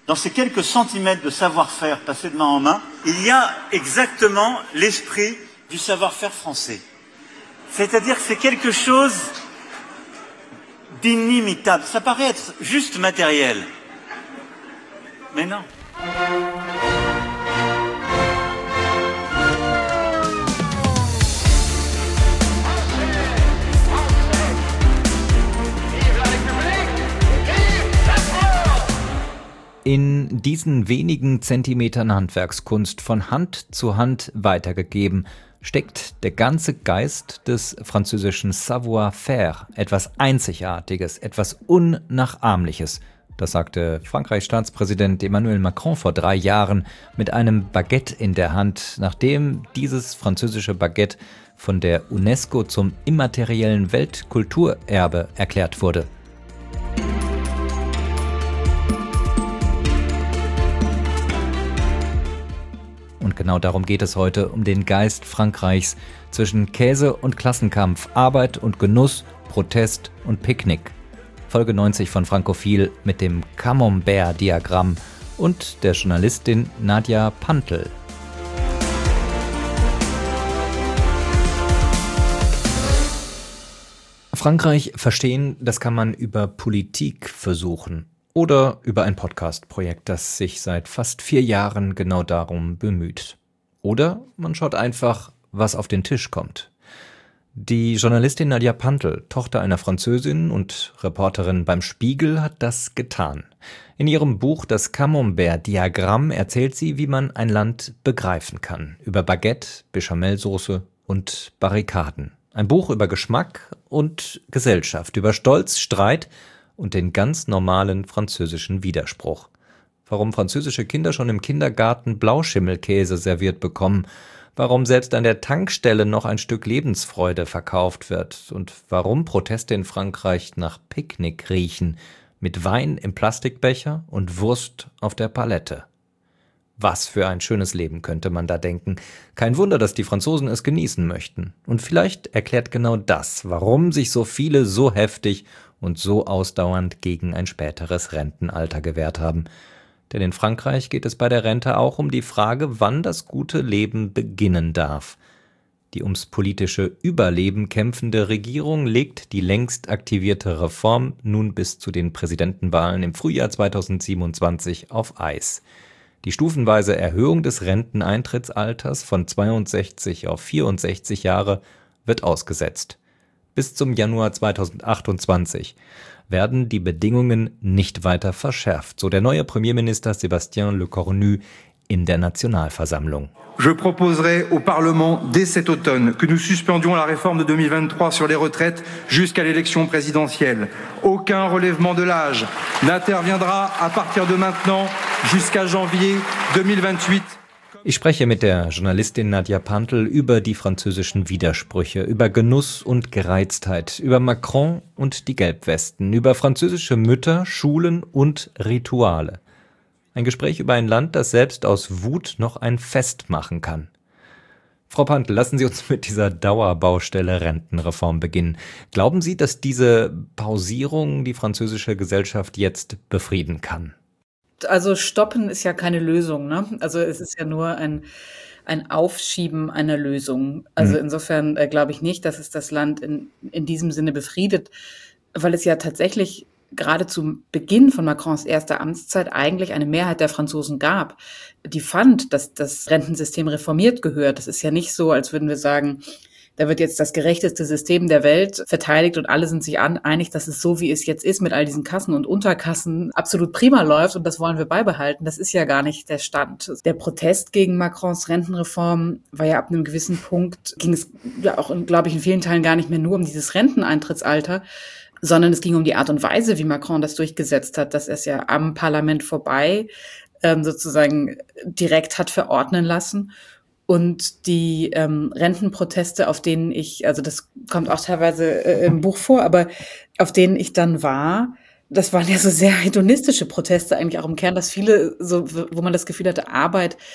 Dans ces quelques centimètres de savoir-faire passés de main en main, il y a exactement l'esprit du savoir-faire français. C'est-à-dire que c'est quelque chose d'inimitable. Ça paraît être juste matériel. Mais non. In diesen wenigen Zentimetern Handwerkskunst von Hand zu Hand weitergegeben, steckt der ganze Geist des französischen Savoir-faire, etwas Einzigartiges, etwas Unnachahmliches. Das sagte Frankreichs Staatspräsident Emmanuel Macron vor 3 Jahren mit einem Baguette in der Hand, nachdem dieses französische Baguette von der UNESCO zum immateriellen Weltkulturerbe erklärt wurde. Und genau darum geht es heute, um den Geist Frankreichs zwischen Käse und Klassenkampf, Arbeit und Genuss, Protest und Picknick. Folge 90 von Frankophil mit dem Camembert-Diagramm und der Journalistin Nadia Pantl. Frankreich verstehen, das kann man über Politik versuchen. Oder über ein Podcast-Projekt, das sich seit fast 4 Jahren genau darum bemüht. Oder man schaut einfach, was auf den Tisch kommt. Die Journalistin Nadia Pantl, Tochter einer Französin und Reporterin beim Spiegel, hat das getan. In ihrem Buch Das Camembert-Diagramm erzählt sie, wie man ein Land begreifen kann. Über Baguette, Bechamelsoße und Barrikaden. Ein Buch über Geschmack und Gesellschaft, über Stolz, Streit und den ganz normalen französischen Widerspruch. Warum französische Kinder schon im Kindergarten Blauschimmelkäse serviert bekommen, warum selbst an der Tankstelle noch ein Stück Lebensfreude verkauft wird und warum Proteste in Frankreich nach Picknick riechen, mit Wein im Plastikbecher und Wurst auf der Palette. Was für ein schönes Leben, könnte man da denken. Kein Wunder, dass die Franzosen es genießen möchten. Und vielleicht erklärt genau das, warum sich so viele so heftig und so ausdauernd gegen ein späteres Rentenalter gewehrt haben. Denn in Frankreich geht es bei der Rente auch um die Frage, wann das gute Leben beginnen darf. Die ums politische Überleben kämpfende Regierung legt die längst aktivierte Reform nun bis zu den Präsidentenwahlen im Frühjahr 2027 auf Eis. Die stufenweise Erhöhung des Renteneintrittsalters von 62 auf 64 Jahre wird ausgesetzt. Bis zum Januar 2028 werden die Bedingungen nicht weiter verschärft, so der neue Premierminister Sébastien Lecornu in der Nationalversammlung. Je proposerai au Parlement dès cet automne que nous suspendions la réforme de 2023 sur les retraites jusqu'à l'élection présidentielle. Aucun relèvement de l'âge n'interviendra à partir de maintenant jusqu'à janvier 2028. Ich spreche mit der Journalistin Nadia Pantl über die französischen Widersprüche, über Genuss und Gereiztheit, über Macron und die Gelbwesten, über französische Mütter, Schulen und Rituale. Ein Gespräch über ein Land, das selbst aus Wut noch ein Fest machen kann. Frau Pantl, lassen Sie uns mit dieser Dauerbaustelle Rentenreform beginnen. Glauben Sie, dass diese Pausierung die französische Gesellschaft jetzt befrieden kann? Also stoppen ist ja keine Lösung, ne? Also es ist ja nur ein Aufschieben einer Lösung. Also insofern glaube ich nicht, dass es das Land in diesem Sinne befriedet, weil es ja tatsächlich gerade zu Beginn von Macrons erster Amtszeit eigentlich eine Mehrheit der Franzosen gab, die fand, dass das Rentensystem reformiert gehört. Das ist ja nicht so, als würden wir sagen, da wird jetzt das gerechteste System der Welt verteidigt und alle sind sich einig, dass es so, wie es jetzt ist, mit all diesen Kassen und Unterkassen absolut prima läuft und das wollen wir beibehalten. Das ist ja gar nicht der Stand. Der Protest gegen Macrons Rentenreform war ja ab einem gewissen Punkt, ging es ja auch, glaube ich, in vielen Teilen gar nicht mehr nur um dieses Renteneintrittsalter, sondern es ging um die Art und Weise, wie Macron das durchgesetzt hat, dass er es ja am Parlament vorbei sozusagen direkt hat verordnen lassen. Und die Rentenproteste, auf denen ich, also das kommt auch teilweise im Buch vor, aber auf denen ich dann war, das waren ja so sehr hedonistische Proteste eigentlich auch im Kern, dass viele, so, wo man das Gefühl hatte, Arbeit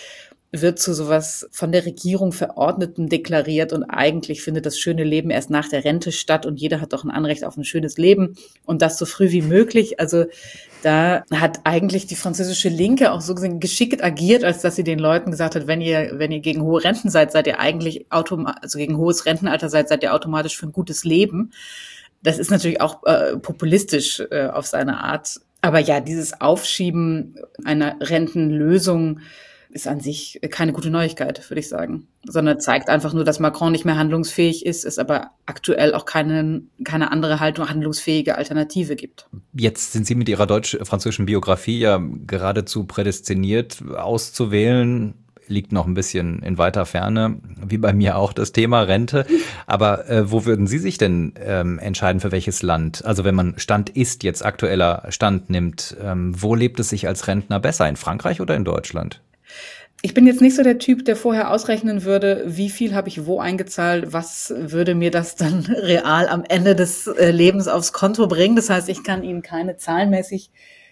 wird zu sowas von der Regierung Verordnetem deklariert und eigentlich findet das schöne Leben erst nach der Rente statt und jeder hat doch ein Anrecht auf ein schönes Leben und das so früh wie möglich. Also da hat eigentlich die französische Linke auch so gesehen geschickt agiert, als dass sie den Leuten gesagt hat, wenn ihr gegen hohe Renten seid ihr eigentlich also gegen hohes Rentenalter seid ihr automatisch für ein gutes Leben. Das ist natürlich auch populistisch auf seine Art. Aber ja, dieses Aufschieben einer Rentenlösung ist an sich keine gute Neuigkeit, würde ich sagen, sondern zeigt einfach nur, dass Macron nicht mehr handlungsfähig ist, es aber aktuell auch keine andere handlungsfähige Alternative gibt. Jetzt sind Sie mit Ihrer deutsch-französischen Biografie ja geradezu prädestiniert auszuwählen. Liegt noch ein bisschen in weiter Ferne, wie bei mir auch das Thema Rente. Aber wo würden Sie sich denn entscheiden, für welches Land? Also wenn man Stand ist, jetzt aktueller Stand nimmt, wo lebt es sich als Rentner besser? In Frankreich oder in Deutschland? Ich bin jetzt nicht so der Typ, der vorher ausrechnen würde, wie viel habe ich wo eingezahlt, was würde mir das dann real am Ende des Lebens aufs Konto bringen. Das heißt, ich kann Ihnen keine zahlenmäßig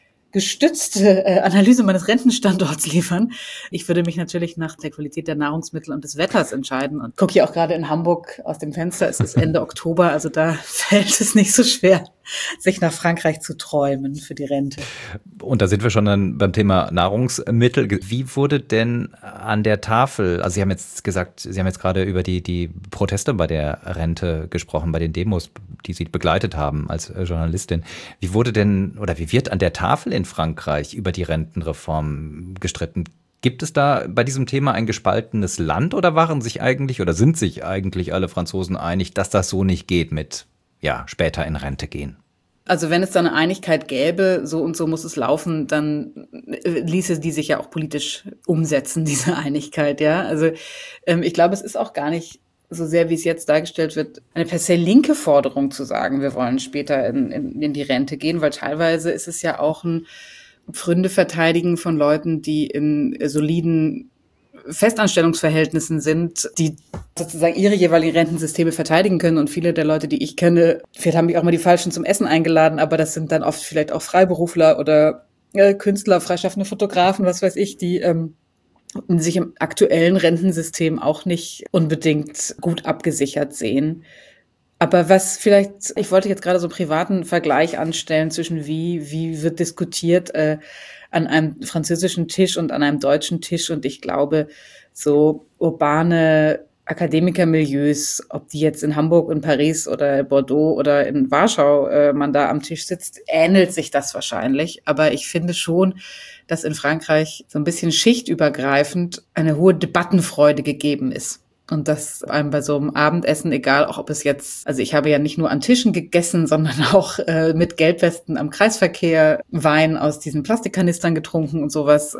gestützte Analyse meines Rentenstandorts liefern. Ich würde mich natürlich nach der Qualität der Nahrungsmittel und des Wetters entscheiden und gucke hier auch gerade in Hamburg aus dem Fenster. Es ist Ende Oktober, also da fällt es nicht so schwer, sich nach Frankreich zu träumen für die Rente. Und da sind wir schon dann beim Thema Nahrungsmittel. Wie wurde denn an der Tafel, also Sie haben jetzt gerade über die Proteste bei der Rente gesprochen, bei den Demos, die Sie begleitet haben als Journalistin. Wie wird an der Tafel in Frankreich über die Rentenreform gestritten? Gibt es da bei diesem Thema ein gespaltenes Land oder sind sich eigentlich alle Franzosen einig, dass das so nicht geht mit später in Rente gehen? Also wenn es da eine Einigkeit gäbe, so und so muss es laufen, dann ließe die sich ja auch politisch umsetzen, diese Einigkeit, ja. Also ich glaube, es ist auch gar nicht so sehr, wie es jetzt dargestellt wird, eine per se linke Forderung zu sagen, wir wollen später in die Rente gehen, weil teilweise ist es ja auch ein Pfründe verteidigen von Leuten, die in soliden Festanstellungsverhältnissen sind, die sozusagen ihre jeweiligen Rentensysteme verteidigen können. Und viele der Leute, die ich kenne, vielleicht haben mich auch mal die Falschen zum Essen eingeladen, aber das sind dann oft vielleicht auch Freiberufler oder Künstler, freischaffende Fotografen, was weiß ich, die sich im aktuellen Rentensystem auch nicht unbedingt gut abgesichert sehen. Aber ich wollte jetzt gerade so einen privaten Vergleich anstellen zwischen wie wird diskutiert an einem französischen Tisch und an einem deutschen Tisch. Und ich glaube, so urbane Akademikermilieus, ob die jetzt in Hamburg, in Paris oder Bordeaux oder in Warschau man da am Tisch sitzt, ähnelt sich das wahrscheinlich. Aber ich finde schon, dass in Frankreich so ein bisschen schichtübergreifend eine hohe Debattenfreude gegeben ist. Und dass einem bei so einem Abendessen, egal auch ob es jetzt, also ich habe ja nicht nur an Tischen gegessen, sondern auch mit Gelbwesten am Kreisverkehr, Wein aus diesen Plastikkanistern getrunken und sowas.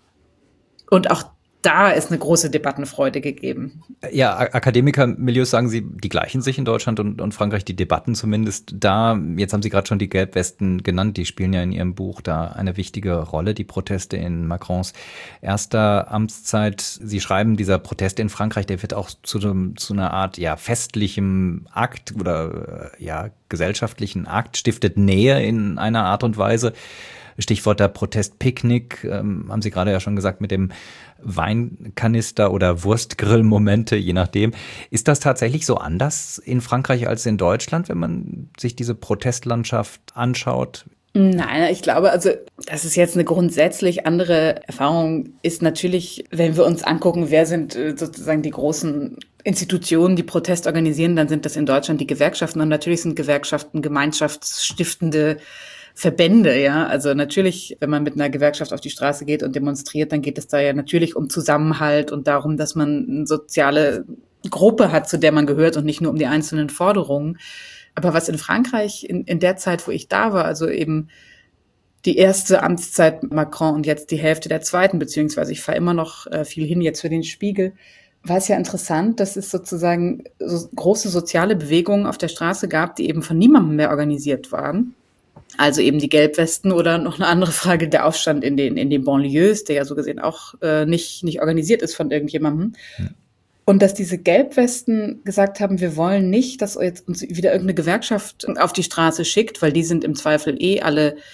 Und auch da ist eine große Debattenfreude gegeben. Ja, Akademikermilieus, sagen Sie, die gleichen sich in Deutschland und Frankreich, die Debatten zumindest da. Jetzt haben Sie gerade schon die Gelbwesten genannt, die spielen ja in Ihrem Buch da eine wichtige Rolle, die Proteste in Macrons erster Amtszeit. Sie schreiben, dieser Protest in Frankreich, der wird auch zu einer Art festlichem Akt oder gesellschaftlichen Akt, stiftet Nähe in einer Art und Weise. Stichwort der Protestpicknick, haben Sie gerade ja schon gesagt, mit dem Weinkanister oder Wurstgrillmomente, je nachdem. Ist das tatsächlich so anders in Frankreich als in Deutschland, wenn man sich diese Protestlandschaft anschaut? Nein, ich glaube, also, dass es jetzt eine grundsätzlich andere Erfahrung ist. Natürlich, wenn wir uns angucken, wer sind sozusagen die großen Institutionen, die Protest organisieren, dann sind das in Deutschland die Gewerkschaften. Und natürlich sind Gewerkschaften gemeinschaftsstiftende Verbände, ja. Also natürlich, wenn man mit einer Gewerkschaft auf die Straße geht und demonstriert, dann geht es da ja natürlich um Zusammenhalt und darum, dass man eine soziale Gruppe hat, zu der man gehört und nicht nur um die einzelnen Forderungen. Aber was in Frankreich in der Zeit, wo ich da war, also eben die erste Amtszeit Macron und jetzt die Hälfte der zweiten, beziehungsweise ich fahre immer noch viel hin jetzt für den Spiegel, war es ja interessant, dass es sozusagen so große soziale Bewegungen auf der Straße gab, die eben von niemandem mehr organisiert waren. Also eben die Gelbwesten oder noch eine andere Frage, der Aufstand in den Banlieues, der ja so gesehen auch nicht organisiert ist von irgendjemandem. Ja. Und dass diese Gelbwesten gesagt haben, wir wollen nicht, dass jetzt uns wieder irgendeine Gewerkschaft auf die Straße schickt, weil die sind im Zweifel alle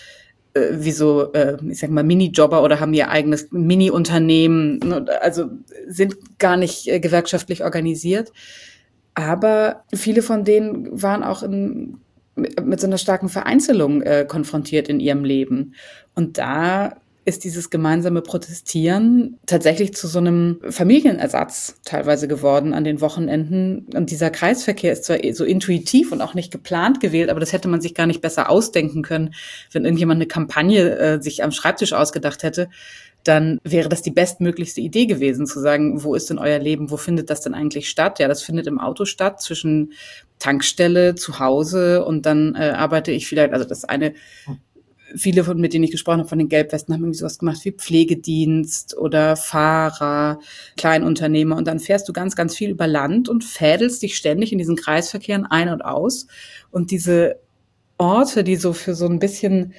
wie so, ich sag mal, Minijobber oder haben ihr eigenes Mini-Unternehmen, also sind gar nicht gewerkschaftlich organisiert. Aber viele von denen waren auch mit so einer starken Vereinzelung konfrontiert in ihrem Leben. Und da ist dieses gemeinsame Protestieren tatsächlich zu so einem Familienersatz teilweise geworden an den Wochenenden. Und dieser Kreisverkehr ist zwar so intuitiv und auch nicht geplant gewählt, aber das hätte man sich gar nicht besser ausdenken können, wenn irgendjemand eine Kampagne sich am Schreibtisch ausgedacht hätte. Dann wäre das die bestmöglichste Idee gewesen, zu sagen, wo ist denn euer Leben, wo findet das denn eigentlich statt? Ja, das findet im Auto statt, zwischen Tankstelle, zu Hause und dann arbeite ich vielleicht, also das eine, viele mit denen ich gesprochen habe, von den Gelbwesten, haben irgendwie sowas gemacht wie Pflegedienst oder Fahrer, Kleinunternehmer und dann fährst du ganz, ganz viel über Land und fädelst dich ständig in diesen Kreisverkehren ein und aus und diese Orte, die so für so ein bisschen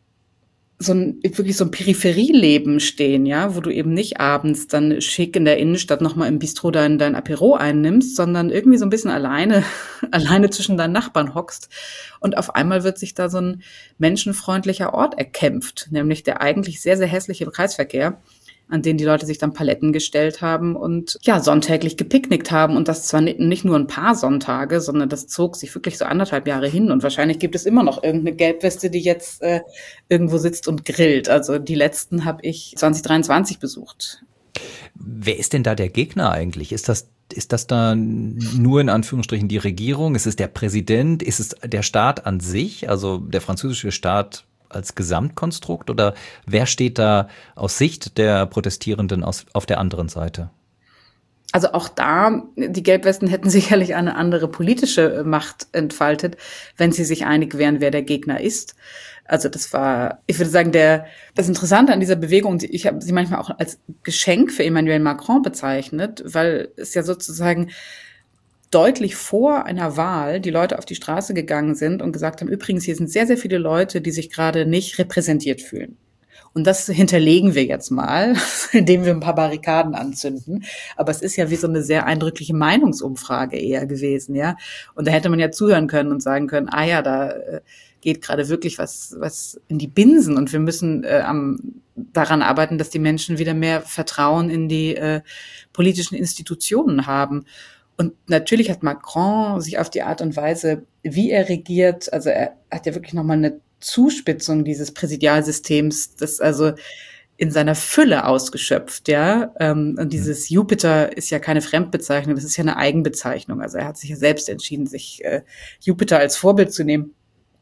wirklich so ein Peripherieleben stehen, ja, wo du eben nicht abends dann schick in der Innenstadt nochmal im Bistro dein Apéro einnimmst, sondern irgendwie so ein bisschen alleine zwischen deinen Nachbarn hockst. Und auf einmal wird sich da so ein menschenfreundlicher Ort erkämpft, nämlich der eigentlich sehr, sehr hässliche Kreisverkehr, an denen die Leute sich dann Paletten gestellt haben und ja, sonntäglich gepicknickt haben. Und das zwar nicht nur ein paar Sonntage, sondern das zog sich wirklich so 1,5 Jahre hin. Und wahrscheinlich gibt es immer noch irgendeine Gelbweste, die jetzt irgendwo sitzt und grillt. Also die letzten habe ich 2023 besucht. Wer ist denn da der Gegner eigentlich? Ist das da nur in Anführungsstrichen die Regierung? Ist es der Präsident? Ist es der Staat an sich? Also der französische Staat als Gesamtkonstrukt oder wer steht da aus Sicht der Protestierenden auf der anderen Seite? Also auch da, die Gelbwesten hätten sicherlich eine andere politische Macht entfaltet, wenn sie sich einig wären, wer der Gegner ist. Also das war, ich würde sagen, das Interessante an dieser Bewegung, ich habe sie manchmal auch als Geschenk für Emmanuel Macron bezeichnet, weil es ja sozusagen deutlich vor einer Wahl die Leute auf die Straße gegangen sind und gesagt haben, übrigens, hier sind sehr, sehr viele Leute, die sich gerade nicht repräsentiert fühlen. Und das hinterlegen wir jetzt mal, indem wir ein paar Barrikaden anzünden. Aber es ist ja wie so eine sehr eindrückliche Meinungsumfrage eher gewesen, ja. Und da hätte man ja zuhören können und sagen können, ah ja, da geht gerade wirklich was in die Binsen und wir müssen daran arbeiten, dass die Menschen wieder mehr Vertrauen in die politischen Institutionen haben. Und natürlich hat Macron sich auf die Art und Weise, wie er regiert, also er hat ja wirklich nochmal eine Zuspitzung dieses Präsidialsystems, das also in seiner Fülle ausgeschöpft, ja. Und dieses Jupiter ist ja keine Fremdbezeichnung, das ist ja eine Eigenbezeichnung. Also er hat sich ja selbst entschieden, sich Jupiter als Vorbild zu nehmen.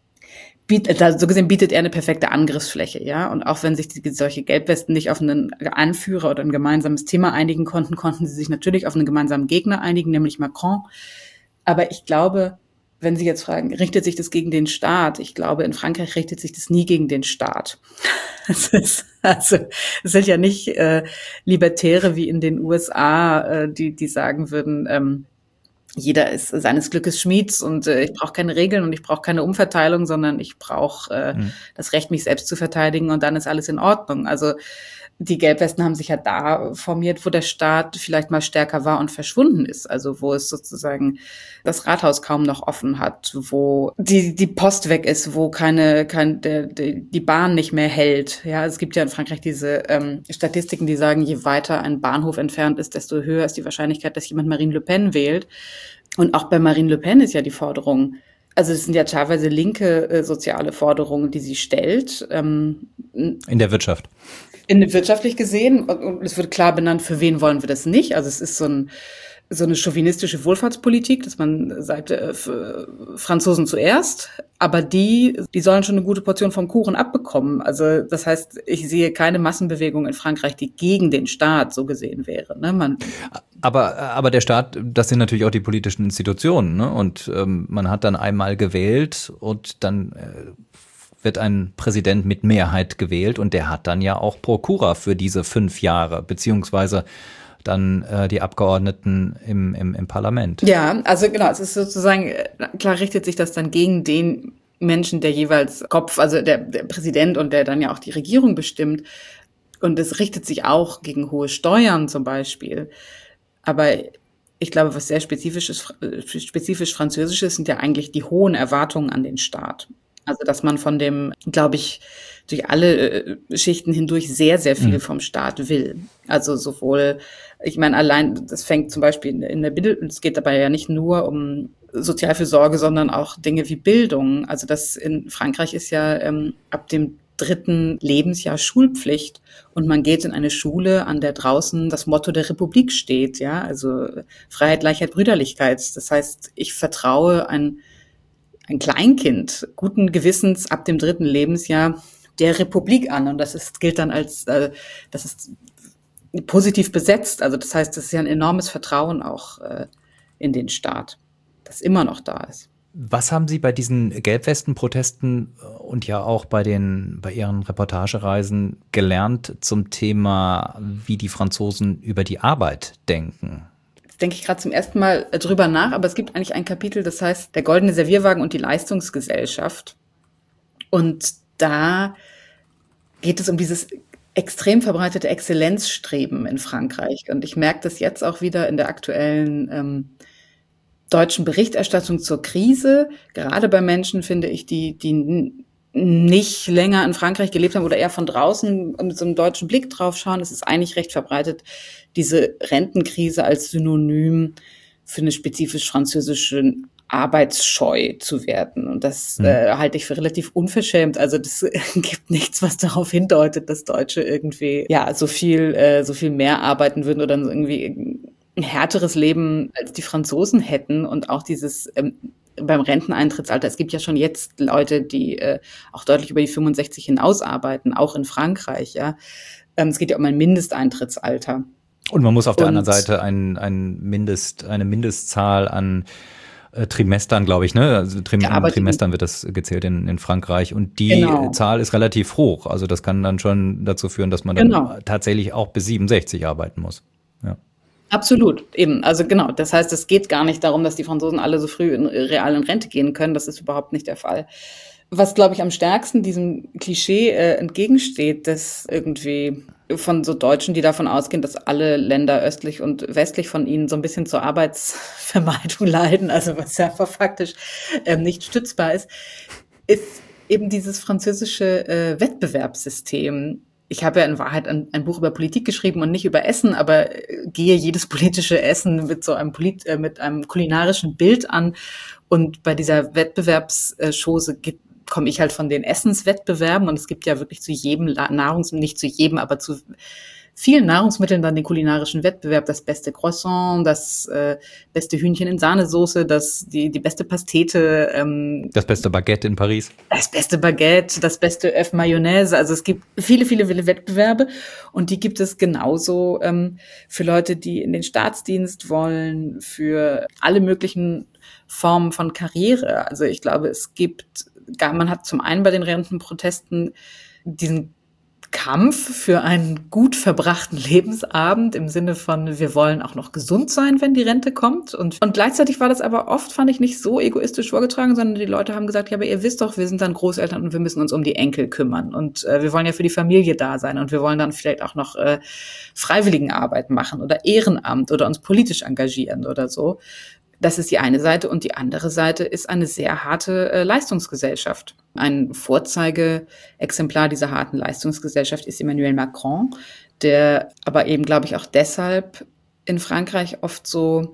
So gesehen bietet er eine perfekte Angriffsfläche, ja. Und auch wenn sich solche Gelbwesten nicht auf einen Anführer oder ein gemeinsames Thema einigen konnten, konnten sie sich natürlich auf einen gemeinsamen Gegner einigen, nämlich Macron. Aber ich glaube, wenn Sie jetzt fragen, richtet sich das gegen den Staat? Ich glaube, in Frankreich richtet sich das nie gegen den Staat. Es sind ja nicht Libertäre wie in den USA, die sagen würden, jeder ist seines Glückes Schmieds und ich brauche keine Regeln und ich brauche keine Umverteilung, sondern ich brauche das Recht, mich selbst zu verteidigen und dann ist alles in Ordnung. Also die Gelbwesten haben sich ja da formiert, wo der Staat vielleicht mal stärker war und verschwunden ist. Also wo es sozusagen das Rathaus kaum noch offen hat, wo die Post weg ist, wo die Bahn nicht mehr hält. Ja, es gibt ja in Frankreich diese Statistiken, die sagen, je weiter ein Bahnhof entfernt ist, desto höher ist die Wahrscheinlichkeit, dass jemand Marine Le Pen wählt. Und auch bei Marine Le Pen ist ja die Forderung, also es sind ja teilweise linke soziale Forderungen, die sie stellt. In der Wirtschaft. Wirtschaftlich gesehen, und es wird klar benannt, für wen wollen wir das nicht. Also es ist so eine chauvinistische Wohlfahrtspolitik, dass man sagt, Franzosen zuerst, aber die sollen schon eine gute Portion vom Kuchen abbekommen. Also das heißt, ich sehe keine Massenbewegung in Frankreich, die gegen den Staat so gesehen wäre. Ne? Aber der Staat, das sind natürlich auch die politischen Institutionen, ne? Und man hat dann einmal gewählt und dann wird ein Präsident mit Mehrheit gewählt und der hat dann ja auch Prokura für diese 5 Jahre, beziehungsweise dann die Abgeordneten im Parlament. Ja, also genau, es ist sozusagen, klar richtet sich das dann gegen den Menschen, der jeweils also der Präsident und der dann ja auch die Regierung bestimmt. Und es richtet sich auch gegen hohe Steuern zum Beispiel. Aber ich glaube, was sehr spezifisch französisch ist, sind ja eigentlich die hohen Erwartungen an den Staat. Also, dass man von dem, glaube ich, durch alle Schichten hindurch sehr, sehr viel vom Staat will. Also sowohl, ich meine, allein, das fängt zum Beispiel in der Bildung, es geht dabei ja nicht nur um Sozialfürsorge, sondern auch Dinge wie Bildung. Also das in Frankreich ist ja ab dem 3. Lebensjahr Schulpflicht und man geht in eine Schule, an der draußen das Motto der Republik steht, ja, also Freiheit, Gleichheit, Brüderlichkeit. Das heißt, ich vertraue ein Kleinkind guten Gewissens ab dem 3. Lebensjahr der Republik an. Und gilt dann als, das ist positiv besetzt. Also das heißt, das ist ja ein enormes Vertrauen auch in den Staat, das immer noch da ist. Was haben Sie bei diesen Gelbwesten-Protesten und ja auch bei Ihren Reportagereisen gelernt zum Thema, wie die Franzosen über die Arbeit denken? Denke ich gerade zum ersten Mal drüber nach, aber es gibt eigentlich ein Kapitel, das heißt der goldene Servierwagen und die Leistungsgesellschaft. Und da geht es um dieses extrem verbreitete Exzellenzstreben in Frankreich. Und ich merke das jetzt auch wieder in der aktuellen deutschen Berichterstattung zur Krise. Gerade bei Menschen, finde ich, die nicht länger in Frankreich gelebt haben oder eher von draußen mit so einem deutschen Blick drauf schauen, es ist eigentlich recht verbreitet, diese Rentenkrise als Synonym für eine spezifisch französische Arbeitsscheu zu werten. Und das halte ich für relativ unverschämt. Also das gibt nichts, was darauf hindeutet, dass Deutsche irgendwie so viel mehr arbeiten würden oder irgendwie ein härteres Leben als die Franzosen hätten. Und auch dieses beim Renteneintrittsalter, es gibt ja schon jetzt Leute, die auch deutlich über die 65 hinaus arbeiten, auch in Frankreich. Ja, es geht ja um ein Mindesteintrittsalter. Und man muss auf der anderen Seite eine Mindestzahl an Trimestern, glaube ich, ne? Also Trimestern wird das gezählt in Frankreich. Und die Zahl ist relativ hoch. Also das kann dann schon dazu führen, dass man dann tatsächlich auch bis 67 arbeiten muss. Ja. Absolut, eben. Also genau. Das heißt, es geht gar nicht darum, dass die Franzosen alle so früh real in Rente gehen können. Das ist überhaupt nicht der Fall. Was, glaube ich, am stärksten diesem Klischee entgegensteht, dass irgendwie von so Deutschen, die davon ausgehen, dass alle Länder östlich und westlich von ihnen so ein bisschen zur Arbeitsvermeidung leiden, also was ja einfach faktisch nicht stützbar ist eben dieses französische Wettbewerbssystem. Ich habe ja in Wahrheit ein Buch über Politik geschrieben und nicht über Essen, aber gehe jedes politische Essen mit so einem mit einem kulinarischen Bild an. Und bei dieser Wettbewerbsschose komme ich halt von den Essenswettbewerben und es gibt ja wirklich zu jedem nicht zu jedem, aber zu vielen Nahrungsmitteln dann den kulinarischen Wettbewerb, das beste Croissant, das beste Hühnchen in Sahnesoße, die beste Pastete. Das beste Baguette in Paris. Das beste Baguette, das beste Œuf Mayonnaise. Also es gibt viele, viele, viele Wettbewerbe und die gibt es genauso für Leute, die in den Staatsdienst wollen, für alle möglichen Formen von Karriere. Also ich glaube, man hat zum einen bei den Rentenprotesten diesen Kampf für einen gut verbrachten Lebensabend im Sinne von, wir wollen auch noch gesund sein, wenn die Rente kommt. Und gleichzeitig war das aber oft, fand ich, nicht so egoistisch vorgetragen, sondern die Leute haben gesagt, ja, aber ihr wisst doch, wir sind dann Großeltern und wir müssen uns um die Enkel kümmern. Und wir wollen ja für die Familie da sein und wir wollen dann vielleicht auch noch Freiwilligenarbeit machen oder Ehrenamt oder uns politisch engagieren oder so. Das ist die eine Seite. Und die andere Seite ist eine sehr harte Leistungsgesellschaft. Ein Vorzeigeexemplar dieser harten Leistungsgesellschaft ist Emmanuel Macron, der aber eben, glaube ich, auch deshalb in Frankreich oft so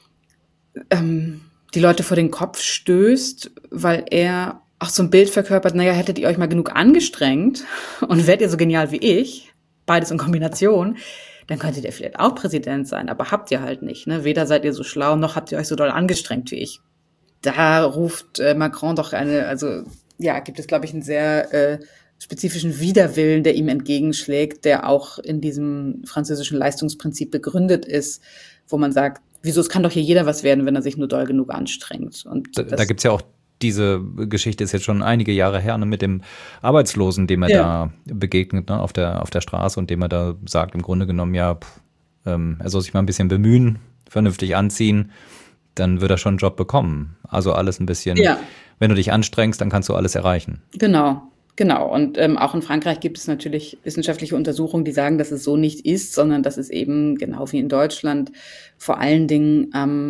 die Leute vor den Kopf stößt, weil er auch so ein Bild verkörpert, naja, hättet ihr euch mal genug angestrengt und wärt ihr so genial wie ich, beides in Kombination, dann könntet ihr vielleicht auch Präsident sein, aber habt ihr halt nicht. Ne? Weder seid ihr so schlau, noch habt ihr euch so doll angestrengt wie ich. Da ruft Macron doch gibt es, glaube ich, einen sehr spezifischen Widerwillen, der ihm entgegenschlägt, der auch in diesem französischen Leistungsprinzip begründet ist, wo man sagt, wieso, es kann doch hier jeder was werden, wenn er sich nur doll genug anstrengt. Und da gibt's ja auch diese Geschichte, ist jetzt schon einige Jahre her, ne, mit dem Arbeitslosen, dem er da begegnet, ne, auf der Straße, und dem er da sagt, im Grunde genommen, er soll sich mal ein bisschen bemühen, vernünftig anziehen, dann wird er schon einen Job bekommen. Also alles ein bisschen, wenn du dich anstrengst, dann kannst du alles erreichen. Genau. Und auch in Frankreich gibt es natürlich wissenschaftliche Untersuchungen, die sagen, dass es so nicht ist, sondern dass es eben, genau wie in Deutschland, vor allen Dingen am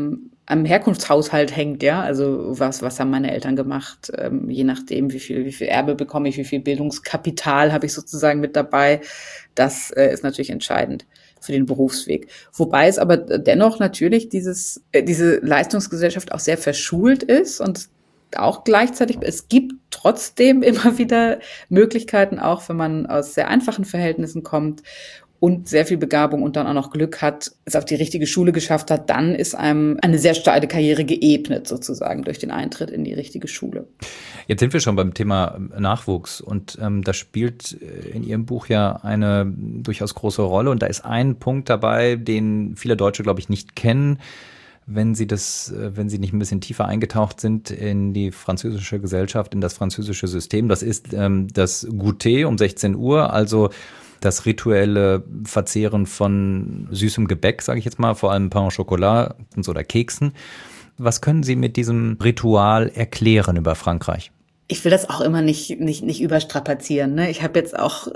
am Herkunftshaushalt hängt, ja. Also was haben meine Eltern gemacht? Je nachdem, wie viel Erbe bekomme ich, wie viel Bildungskapital habe ich sozusagen mit dabei. Das ist natürlich entscheidend für den Berufsweg. Wobei es aber dennoch natürlich diese Leistungsgesellschaft auch sehr verschult ist und auch gleichzeitig, es gibt trotzdem immer wieder Möglichkeiten, auch wenn man aus sehr einfachen Verhältnissen kommt und sehr viel Begabung und dann auch noch Glück hat, es auf die richtige Schule geschafft hat, dann ist einem eine sehr steile Karriere geebnet sozusagen durch den Eintritt in die richtige Schule. Jetzt sind wir schon beim Thema Nachwuchs und das spielt in Ihrem Buch ja eine durchaus große Rolle und da ist ein Punkt dabei, den viele Deutsche, glaube ich, nicht kennen, wenn sie nicht ein bisschen tiefer eingetaucht sind in die französische Gesellschaft, in das französische System. Das ist das Goûter um 16 Uhr, also das rituelle Verzehren von süßem Gebäck, sage ich jetzt mal, vor allem Pain au Chocolat oder Keksen. Was können Sie mit diesem Ritual erklären über Frankreich? Ich will das auch immer nicht überstrapazieren. Ne? Ich habe jetzt auch,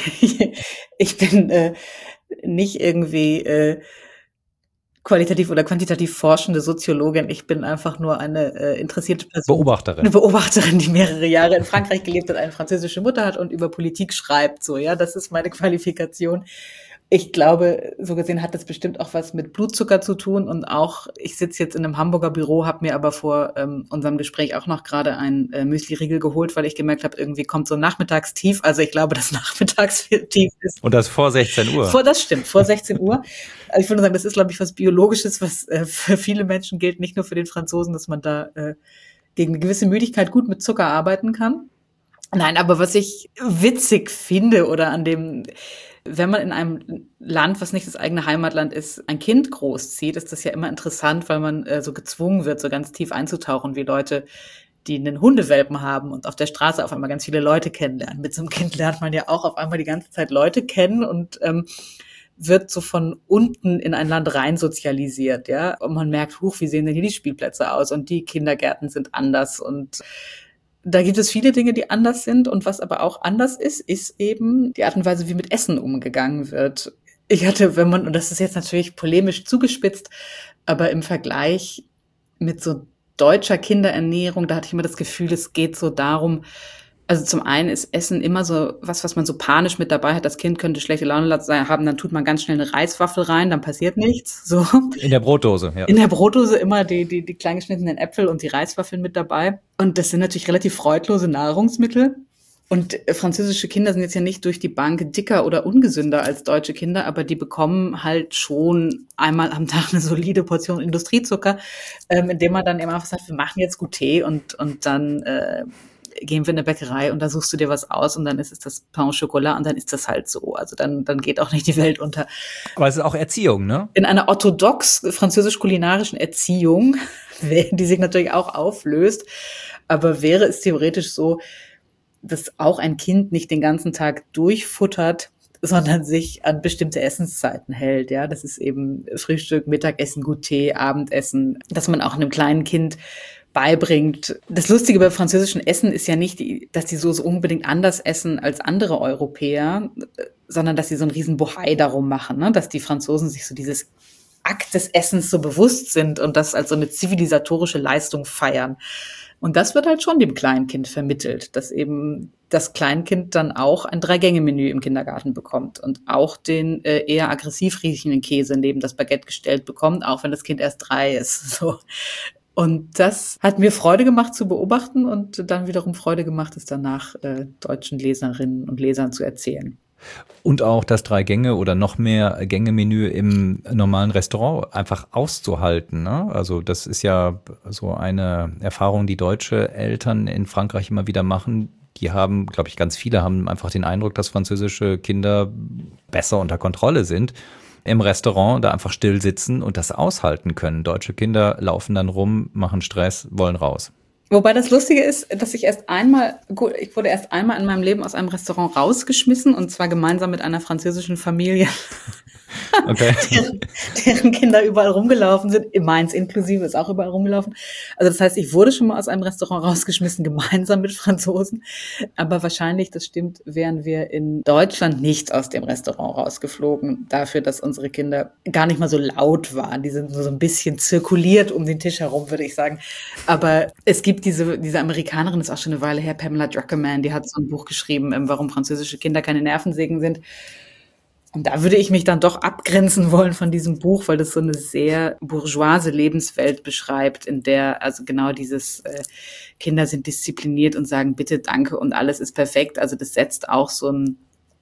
ich bin nicht irgendwie qualitativ oder quantitativ forschende Soziologin. Ich bin einfach nur eine interessierte Person. Beobachterin. Eine Beobachterin, die mehrere Jahre in Frankreich gelebt hat, eine französische Mutter hat und über Politik schreibt. So, ja, das ist meine Qualifikation. Ich glaube, so gesehen hat das bestimmt auch was mit Blutzucker zu tun und auch, ich sitze jetzt in einem Hamburger Büro, habe mir aber vor unserem Gespräch auch noch gerade ein Müsli-Riegel geholt, weil ich gemerkt habe, irgendwie kommt so ein Nachmittagstief. Also ich glaube, das Nachmittagstief ist. Und das vor 16 Uhr. Das stimmt, vor 16 Uhr. Also ich würde sagen, das ist, glaube ich, was Biologisches, was für viele Menschen gilt, nicht nur für den Franzosen, dass man da gegen eine gewisse Müdigkeit gut mit Zucker arbeiten kann. Nein, aber was ich witzig finde oder an dem, wenn man in einem Land, was nicht das eigene Heimatland ist, ein Kind großzieht, ist das ja immer interessant, weil man so gezwungen wird, so ganz tief einzutauchen, wie Leute, die einen Hundewelpen haben und auf der Straße auf einmal ganz viele Leute kennenlernen. Mit so einem Kind lernt man ja auch auf einmal die ganze Zeit Leute kennen und wird so von unten in ein Land rein sozialisiert, ja. Und man merkt, wie sehen denn hier die Spielplätze aus? Und die Kindergärten sind anders und da gibt es viele Dinge, die anders sind und was aber auch anders ist eben die Art und Weise, wie mit Essen umgegangen wird. Ich hatte, und das ist jetzt natürlich polemisch zugespitzt, aber im Vergleich mit so deutscher Kinderernährung, da hatte ich immer das Gefühl, es geht so darum, also zum einen ist Essen immer so was man so panisch mit dabei hat. Das Kind könnte schlechte Laune haben, dann tut man ganz schnell eine Reiswaffel rein, dann passiert nichts. So. In der Brotdose, ja. In der Brotdose immer die kleingeschnittenen Äpfel und die Reiswaffeln mit dabei. Und das sind natürlich relativ freudlose Nahrungsmittel. Und französische Kinder sind jetzt ja nicht durch die Bank dicker oder ungesünder als deutsche Kinder, aber die bekommen halt schon einmal am Tag eine solide Portion Industriezucker, indem man dann immer einfach sagt, wir machen jetzt Goûter und dann gehen wir in eine Bäckerei und da suchst du dir was aus und dann ist es das Pain au Chocolat und dann ist das halt so. Also dann geht auch nicht die Welt unter. Aber es ist auch Erziehung, ne? In einer orthodox französisch-kulinarischen Erziehung, die sich natürlich auch auflöst, aber wäre es theoretisch so, dass auch ein Kind nicht den ganzen Tag durchfuttert, sondern sich an bestimmte Essenszeiten hält. Ja, das ist eben Frühstück, Mittagessen, Goûter, Abendessen, dass man auch einem kleinen Kind beibringt. Das Lustige bei französischen Essen ist ja nicht, dass die so unbedingt anders essen als andere Europäer, sondern dass sie so einen riesen Bohai darum machen, ne? Dass die Franzosen sich so dieses Akt des Essens so bewusst sind und das als so eine zivilisatorische Leistung feiern. Und das wird halt schon dem Kleinkind vermittelt, dass eben das Kleinkind dann auch ein 3-Gänge-Menü im Kindergarten bekommt und auch den eher aggressiv riechenden Käse neben das Baguette gestellt bekommt, auch wenn das Kind erst 3 ist. So. Und das hat mir Freude gemacht zu beobachten und dann wiederum Freude gemacht, es danach deutschen Leserinnen und Lesern zu erzählen. Und auch das 3-Gänge- oder noch mehr Gänge-Menü im normalen Restaurant einfach auszuhalten, ne? Also das ist ja so eine Erfahrung, die deutsche Eltern in Frankreich immer wieder machen. Die haben, glaube ich, ganz viele haben einfach den Eindruck, dass französische Kinder besser unter Kontrolle sind. Im Restaurant da einfach still sitzen und das aushalten können. Deutsche Kinder laufen dann rum, machen Stress, wollen raus. Wobei das Lustige ist, dass ich wurde erst einmal in meinem Leben aus einem Restaurant rausgeschmissen und zwar gemeinsam mit einer französischen Familie. Okay. deren Kinder überall rumgelaufen sind. Meins inklusive ist auch überall rumgelaufen. Also das heißt, ich wurde schon mal aus einem Restaurant rausgeschmissen, gemeinsam mit Franzosen. Aber wahrscheinlich, das stimmt, wären wir in Deutschland nicht aus dem Restaurant rausgeflogen, dafür, dass unsere Kinder gar nicht mal so laut waren. Die sind nur so ein bisschen zirkuliert um den Tisch herum, würde ich sagen. Aber es gibt diese Amerikanerin, das ist auch schon eine Weile her, Pamela Druckerman, die hat so ein Buch geschrieben, warum französische Kinder keine Nervensägen sind. Und da würde ich mich dann doch abgrenzen wollen von diesem Buch, weil das so eine sehr bourgeoise Lebenswelt beschreibt, in der also genau dieses Kinder sind diszipliniert und sagen bitte, danke und alles ist perfekt. Also das setzt auch so ein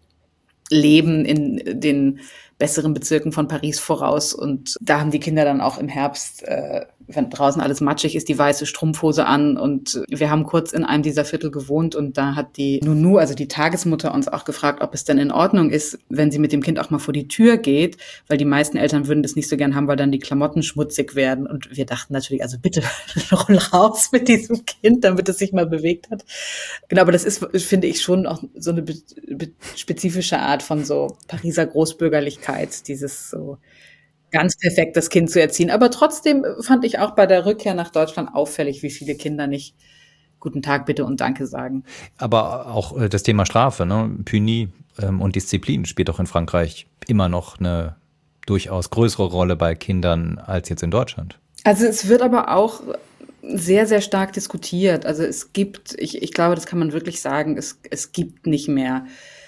Leben in den besseren Bezirken von Paris voraus. Und da haben die Kinder dann auch im Herbst, wenn draußen alles matschig ist, die weiße Strumpfhose an. Und wir haben kurz in einem dieser Viertel gewohnt und da hat die Nunu, also die Tagesmutter, uns auch gefragt, ob es denn in Ordnung ist, wenn sie mit dem Kind auch mal vor die Tür geht, weil die meisten Eltern würden das nicht so gern haben, weil dann die Klamotten schmutzig werden. Und wir dachten natürlich, also bitte roll raus mit diesem Kind, damit es sich mal bewegt hat. Genau, aber das ist, finde ich, schon auch so eine spezifische Art von so Pariser Großbürgerlichkeit, dieses so ganz perfekt das Kind zu erziehen. Aber trotzdem fand ich auch bei der Rückkehr nach Deutschland auffällig, wie viele Kinder nicht Guten Tag, bitte und Danke sagen. Aber auch das Thema Strafe, ne? Puni und Disziplin spielt auch in Frankreich immer noch eine durchaus größere Rolle bei Kindern als jetzt in Deutschland. Also es wird aber auch sehr, sehr stark diskutiert. Also es gibt, ich glaube, das kann man wirklich sagen, es gibt nicht mehr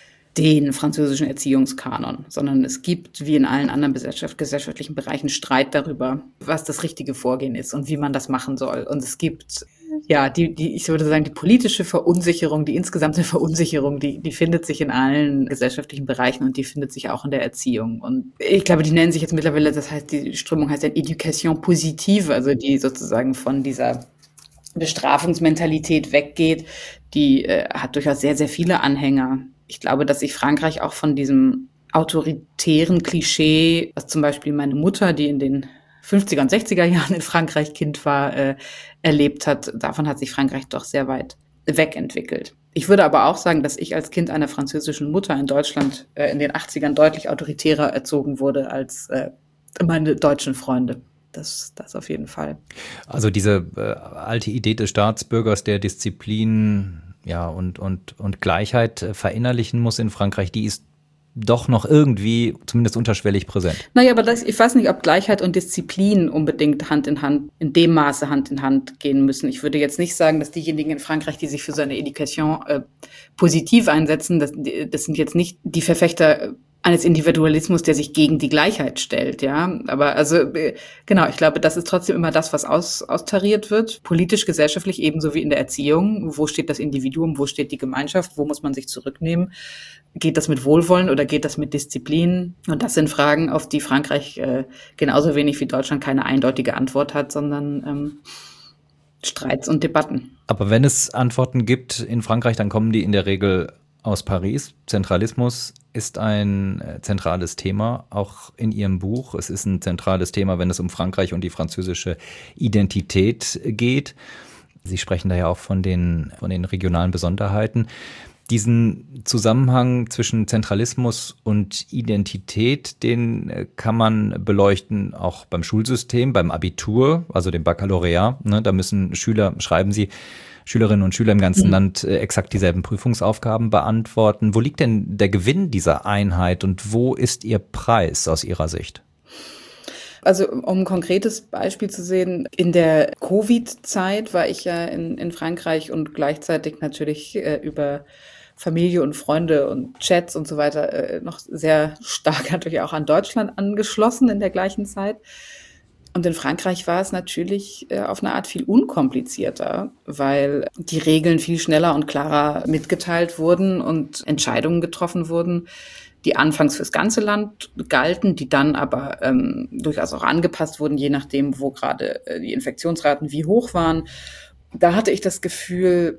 den französischen Erziehungskanon, sondern es gibt, wie in allen anderen gesellschaftlichen Bereichen, Streit darüber, was das richtige Vorgehen ist und wie man das machen soll. Und es gibt, ja, ich würde sagen, die politische Verunsicherung, die insgesamte Verunsicherung, die findet sich in allen gesellschaftlichen Bereichen und die findet sich auch in der Erziehung. Und ich glaube, die nennen sich jetzt mittlerweile, das heißt, die Strömung heißt ja Education positive, also die sozusagen von dieser Bestrafungsmentalität weggeht, die hat durchaus sehr, sehr viele Anhänger. Ich glaube, dass sich Frankreich auch von diesem autoritären Klischee, was zum Beispiel meine Mutter, die in den 50er und 60er Jahren in Frankreich Kind war, erlebt hat, davon hat sich Frankreich doch sehr weit wegentwickelt. Ich würde aber auch sagen, dass ich als Kind einer französischen Mutter in Deutschland in den 80ern deutlich autoritärer erzogen wurde als meine deutschen Freunde. Das auf jeden Fall. Also diese alte Idee des Staatsbürgers, der Disziplin, ja, und Gleichheit verinnerlichen muss in Frankreich, die ist doch noch irgendwie zumindest unterschwellig präsent. Naja, aber ich weiß nicht, ob Gleichheit und Disziplin unbedingt Hand in Hand, in dem Maße Hand in Hand gehen müssen. Ich würde jetzt nicht sagen, dass diejenigen in Frankreich, die sich für so eine Education positiv einsetzen, das sind jetzt nicht die Verfechter eines Individualismus, der sich gegen die Gleichheit stellt, ja. Aber also, genau, ich glaube, das ist trotzdem immer das, was austariert wird. Politisch, gesellschaftlich, ebenso wie in der Erziehung. Wo steht das Individuum? Wo steht die Gemeinschaft? Wo muss man sich zurücknehmen? Geht das mit Wohlwollen oder geht das mit Disziplin? Und das sind Fragen, auf die Frankreich genauso wenig wie Deutschland keine eindeutige Antwort hat, sondern Streits und Debatten. Aber wenn es Antworten gibt in Frankreich, dann kommen die in der Regel aus Paris. Zentralismus ist ein zentrales Thema, auch in Ihrem Buch. Es ist ein zentrales Thema, wenn es um Frankreich und die französische Identität geht. Sie sprechen da ja auch von den regionalen Besonderheiten. Diesen Zusammenhang zwischen Zentralismus und Identität, den kann man beleuchten, auch beim Schulsystem, beim Abitur, also dem Baccalaureat. Ne, da müssen Schülerinnen und Schüler im ganzen Land exakt dieselben Prüfungsaufgaben beantworten. Wo liegt denn der Gewinn dieser Einheit und wo ist ihr Preis aus Ihrer Sicht? Also um ein konkretes Beispiel zu sehen, in der Covid-Zeit war ich ja in Frankreich und gleichzeitig natürlich über Familie und Freunde und Chats und so weiter noch sehr stark natürlich auch an Deutschland angeschlossen in der gleichen Zeit. Und in Frankreich war es natürlich auf eine Art viel unkomplizierter, weil die Regeln viel schneller und klarer mitgeteilt wurden und Entscheidungen getroffen wurden, die anfangs fürs ganze Land galten, die dann aber durchaus auch angepasst wurden, je nachdem, wo gerade die Infektionsraten wie hoch waren. Da hatte ich das Gefühl,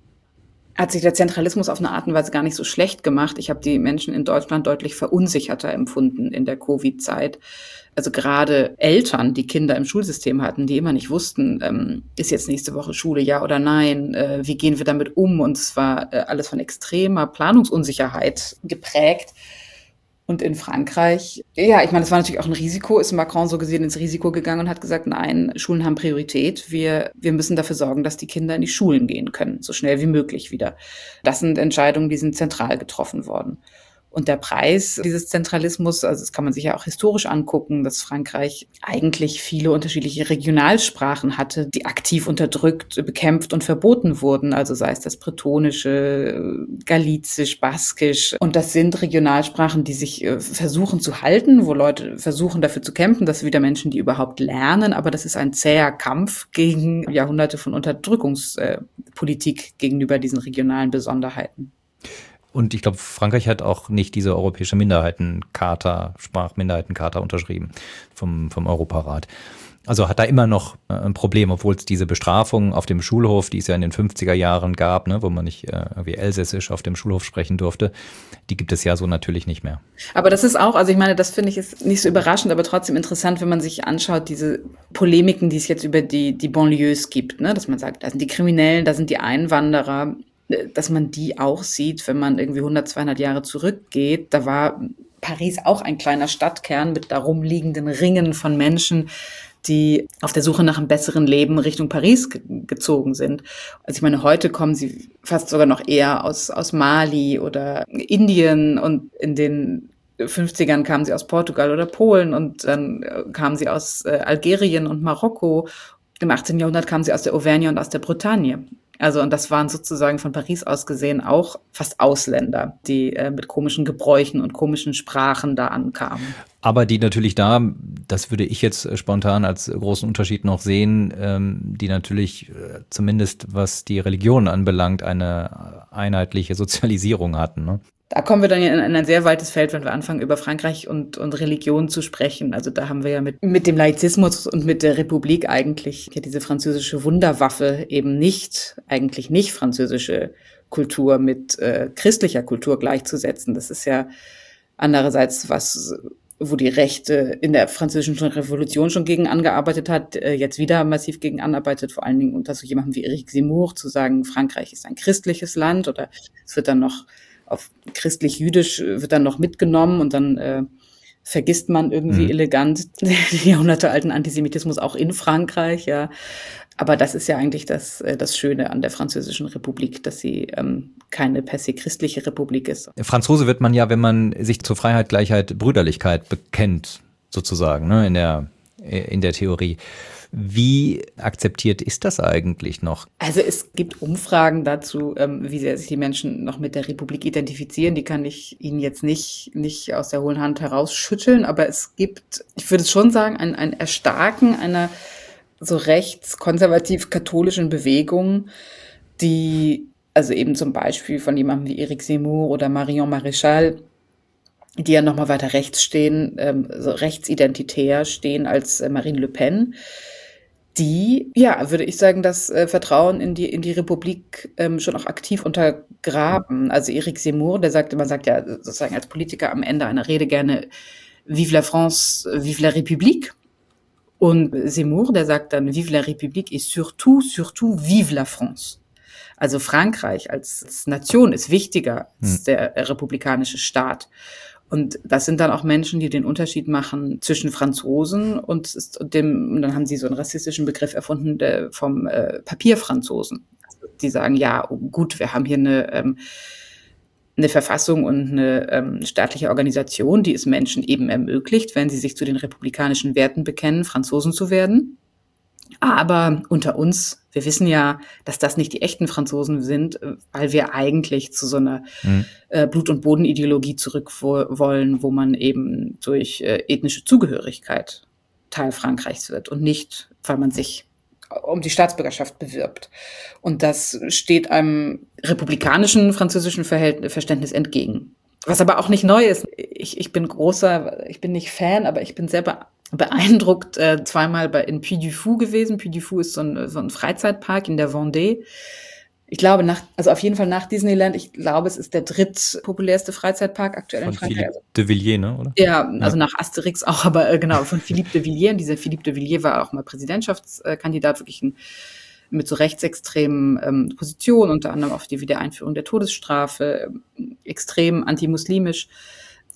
hat sich der Zentralismus auf eine Art und Weise gar nicht so schlecht gemacht. Ich habe die Menschen in Deutschland deutlich verunsicherter empfunden in der Covid-Zeit. Also gerade Eltern, die Kinder im Schulsystem hatten, die immer nicht wussten, ist jetzt nächste Woche Schule, ja oder nein, wie gehen wir damit um? Und es war alles von extremer Planungsunsicherheit geprägt. Und in Frankreich, ja, ich meine, das war natürlich auch ein Risiko, ist Macron so gesehen ins Risiko gegangen und hat gesagt, nein, Schulen haben Priorität. Wir müssen dafür sorgen, dass die Kinder in die Schulen gehen können, so schnell wie möglich wieder. Das sind Entscheidungen, die sind zentral getroffen worden. Und der Preis dieses Zentralismus, also das kann man sich ja auch historisch angucken, dass Frankreich eigentlich viele unterschiedliche Regionalsprachen hatte, die aktiv unterdrückt, bekämpft und verboten wurden. Also sei es das Bretonische, Galizisch, Baskisch. Und das sind Regionalsprachen, die sich versuchen zu halten, wo Leute versuchen dafür zu kämpfen, dass wieder Menschen die überhaupt lernen. Aber das ist ein zäher Kampf gegen Jahrhunderte von Unterdrückungspolitik gegenüber diesen regionalen Besonderheiten. Und ich glaube, Frankreich hat auch nicht diese europäische Minderheitencharta, Sprachminderheitencharta unterschrieben vom Europarat. Also hat da immer noch ein Problem, obwohl es diese Bestrafung auf dem Schulhof, die es ja in den 50er Jahren gab, ne, wo man nicht irgendwie Elsässisch auf dem Schulhof sprechen durfte, die gibt es ja so natürlich nicht mehr. Aber das ist auch, also ich meine, das finde ich ist nicht so überraschend, aber trotzdem interessant, wenn man sich anschaut, diese Polemiken, die es jetzt über die Banlieues gibt, ne, dass man sagt, da sind die Kriminellen, da sind die Einwanderer, dass man die auch sieht, wenn man irgendwie 100, 200 Jahre zurückgeht. Da war Paris auch ein kleiner Stadtkern mit darum liegenden Ringen von Menschen, die auf der Suche nach einem besseren Leben Richtung Paris gezogen sind. Also ich meine, heute kommen sie fast sogar noch eher aus Mali oder Indien und in den 50ern kamen sie aus Portugal oder Polen und dann kamen sie aus Algerien und Marokko. Im 18. Jahrhundert kamen sie aus der Auvergne und aus der Bretagne. Also, und das waren sozusagen von Paris aus gesehen auch fast Ausländer, die mit komischen Gebräuchen und komischen Sprachen da ankamen. Aber die natürlich da, das würde ich jetzt spontan als großen Unterschied noch sehen, die natürlich zumindest was die Religion anbelangt, eine einheitliche Sozialisierung hatten, ne? Da kommen wir dann ja in ein sehr weites Feld, wenn wir anfangen, über Frankreich und Religion zu sprechen. Also da haben wir ja mit dem Laizismus und mit der Republik eigentlich ja diese französische Wunderwaffe eigentlich nicht französische Kultur mit christlicher Kultur gleichzusetzen. Das ist ja andererseits wo die Rechte in der französischen Revolution schon gegen angearbeitet hat, jetzt wieder massiv gegen anarbeitet, vor allen Dingen unter so jemandem wie Éric Zemmour, zu sagen, Frankreich ist ein christliches Land, oder es wird dann noch auf christlich-jüdisch wird dann noch mitgenommen und dann vergisst man irgendwie elegant den jahrhundertealten Antisemitismus auch in Frankreich, ja. Aber das ist ja eigentlich das Schöne an der Französischen Republik, dass sie keine per se christliche Republik ist. Franzose wird man ja, wenn man sich zur Freiheit, Gleichheit, Brüderlichkeit bekennt, sozusagen, ne, in der Theorie. Wie akzeptiert ist das eigentlich noch? Also es gibt Umfragen dazu, wie sehr sich die Menschen noch mit der Republik identifizieren. Die kann ich Ihnen jetzt nicht aus der hohlen Hand herausschütteln, aber es gibt, ich würde schon sagen, ein Erstarken einer so rechtskonservativ-katholischen Bewegung, die, also eben zum Beispiel von jemandem wie Éric Zemmour oder Marion Maréchal, die ja nochmal weiter rechts stehen, so rechtsidentitär stehen als Marine Le Pen, die, ja, würde ich sagen, das Vertrauen in die Republik schon auch aktiv untergraben. Also Éric Zemmour, man sagt ja sozusagen als Politiker am Ende einer Rede gerne Vive la France, vive la République. Und Zemmour, der sagt dann Vive la République et surtout vive la France. Also Frankreich als Nation ist wichtiger als der republikanische Staat. Und das sind dann auch Menschen, die den Unterschied machen zwischen Franzosen und dann haben sie so einen rassistischen Begriff erfunden vom Papierfranzosen. Also die sagen, ja, gut, wir haben hier eine Verfassung und eine staatliche Organisation, die es Menschen eben ermöglicht, wenn sie sich zu den republikanischen Werten bekennen, Franzosen zu werden. Aber unter uns, wir wissen ja, dass das nicht die echten Franzosen sind, weil wir eigentlich zu so einer Blut- und Bodenideologie zurück wollen, wo man eben durch ethnische Zugehörigkeit Teil Frankreichs wird und nicht, weil man sich um die Staatsbürgerschaft bewirbt. Und das steht einem republikanischen französischen Verständnis entgegen. Was aber auch nicht neu ist. Ich bin nicht Fan, aber ich bin sehr beeindruckt, zweimal in Puy du Fou gewesen. Puy du Fou ist so ein Freizeitpark in der Vendée. Ich glaube, auf jeden Fall nach Disneyland, ich glaube, es ist der drittpopulärste Freizeitpark aktuell in Frankreich. Philippe de Villiers, ne, oder? Ja, also nach Asterix auch, aber genau, von Philippe de Villiers. Und dieser Philippe de Villiers war auch mal Präsidentschaftskandidat, wirklich mit so rechtsextremen Positionen, unter anderem auf die Wiedereinführung der Todesstrafe, extrem antimuslimisch.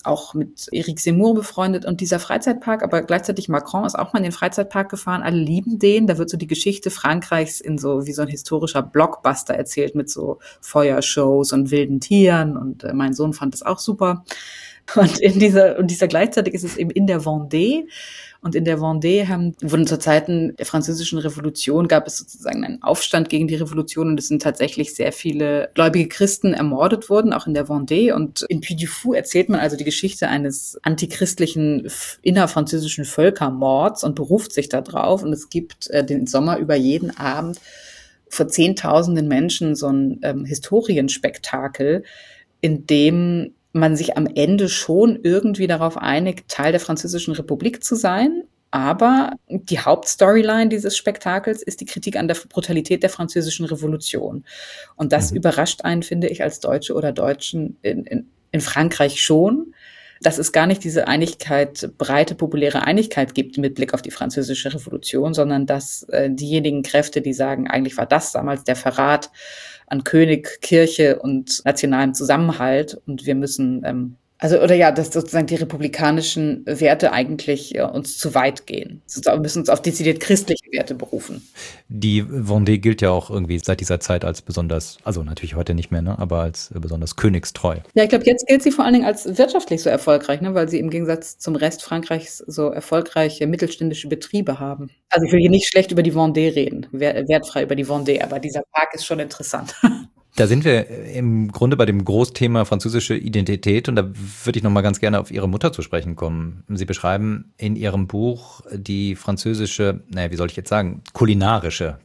auch mit Eric Zemmour befreundet und dieser Freizeitpark, aber gleichzeitig Macron ist auch mal in den Freizeitpark gefahren, alle lieben den, da wird so die Geschichte Frankreichs in so wie so ein historischer Blockbuster erzählt mit so Feuershows und wilden Tieren und mein Sohn fand das auch super. Und dieser gleichzeitig ist es eben in der Vendée. Und in der Vendée wurden zu Zeiten der Französischen Revolution gab es sozusagen einen Aufstand gegen die Revolution und es sind tatsächlich sehr viele gläubige Christen ermordet worden, auch in der Vendée. Und in Puy du Fou erzählt man also die Geschichte eines antichristlichen innerfranzösischen Völkermords und beruft sich da drauf. Und es gibt den Sommer über jeden Abend vor Zehntausenden Menschen so ein Historienspektakel, in dem man sich am Ende schon irgendwie darauf einigt, Teil der Französischen Republik zu sein. Aber die Hauptstoryline dieses Spektakels ist die Kritik an der Brutalität der Französischen Revolution. Und das überrascht einen, finde ich, als Deutsche oder Deutschen in Frankreich schon, dass es gar nicht diese Einigkeit, breite populäre Einigkeit gibt mit Blick auf die Französische Revolution, sondern dass diejenigen Kräfte, die sagen, eigentlich war das damals der Verrat an König, Kirche und nationalem Zusammenhalt und wir müssen, dass sozusagen die republikanischen Werte eigentlich uns zu weit gehen. Wir müssen uns auf dezidiert christliche Werte berufen. Die Vendée gilt ja auch irgendwie seit dieser Zeit als besonders, also natürlich heute nicht mehr, ne, aber als besonders königstreu. Ja, ich glaube, jetzt gilt sie vor allen Dingen als wirtschaftlich so erfolgreich, ne, weil sie im Gegensatz zum Rest Frankreichs so erfolgreiche mittelständische Betriebe haben. Also ich will hier nicht schlecht über die Vendée reden, wertfrei über die Vendée, aber dieser Park ist schon interessant. Da sind wir im Grunde bei dem Großthema französische Identität und da würde ich noch mal ganz gerne auf Ihre Mutter zu sprechen kommen. Sie beschreiben in Ihrem Buch die französische, kulinarische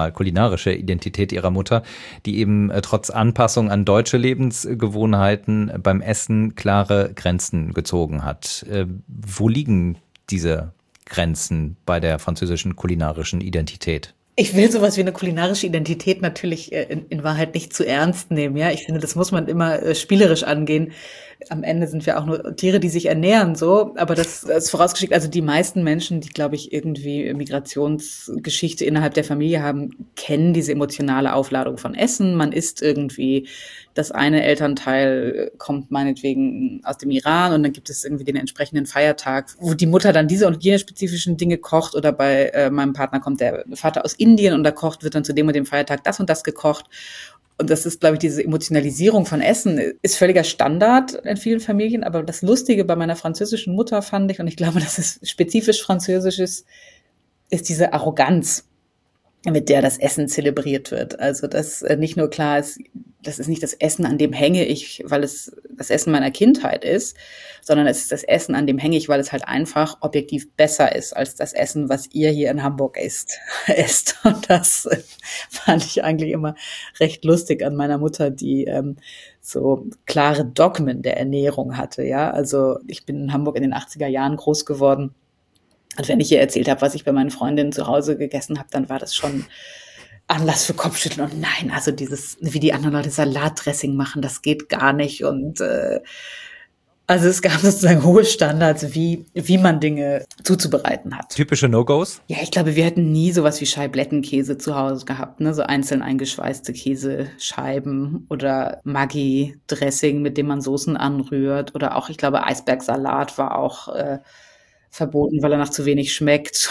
Identität Ihrer Mutter, die eben trotz Anpassung an deutsche Lebensgewohnheiten beim Essen klare Grenzen gezogen hat. Wo liegen diese Grenzen bei der französischen kulinarischen Identität? Ich will sowas wie eine kulinarische Identität natürlich in Wahrheit nicht zu ernst nehmen. Ja, ich finde, das muss man immer spielerisch angehen. Am Ende sind wir auch nur Tiere, die sich ernähren, so. Aber das ist vorausgeschickt. Also die meisten Menschen, die, glaube ich, irgendwie Migrationsgeschichte innerhalb der Familie haben, kennen diese emotionale Aufladung von Essen. Man isst irgendwie, das eine Elternteil kommt meinetwegen aus dem Iran und dann gibt es irgendwie den entsprechenden Feiertag, wo die Mutter dann diese und jene spezifischen Dinge kocht oder bei meinem Partner kommt der Vater aus Indien und da wird dann zu dem und dem Feiertag das und das gekocht. Und das ist, glaube ich, diese Emotionalisierung von Essen ist völliger Standard in vielen Familien. Aber das Lustige bei meiner französischen Mutter fand ich, und ich glaube, dass es spezifisch französisch ist diese Arroganz, mit der das Essen zelebriert wird. Also, dass nicht nur klar ist, das ist nicht das Essen, an dem hänge ich, weil es das Essen meiner Kindheit ist, sondern es ist das Essen, an dem hänge ich, weil es halt einfach objektiv besser ist als das Essen, was ihr hier in Hamburg esst. Und das fand ich eigentlich immer recht lustig an meiner Mutter, die so klare Dogmen der Ernährung hatte. Ja, also ich bin in Hamburg in den 80er Jahren groß geworden. Und wenn ich ihr erzählt habe, was ich bei meinen Freundinnen zu Hause gegessen habe, dann war das schon Anlass für Kopfschütteln. Und nein, also dieses, wie die anderen Leute Salatdressing machen, das geht gar nicht. Und also es gab sozusagen hohe Standards, wie man Dinge zuzubereiten hat. Typische No-Gos? Ja, ich glaube, wir hätten nie sowas wie Scheiblettenkäse zu Hause gehabt, ne? So einzeln eingeschweißte Käsescheiben oder Maggi-Dressing, mit dem man Soßen anrührt. Oder auch, ich glaube, Eisbergsalat war auch verboten, weil er nach zu wenig schmeckt.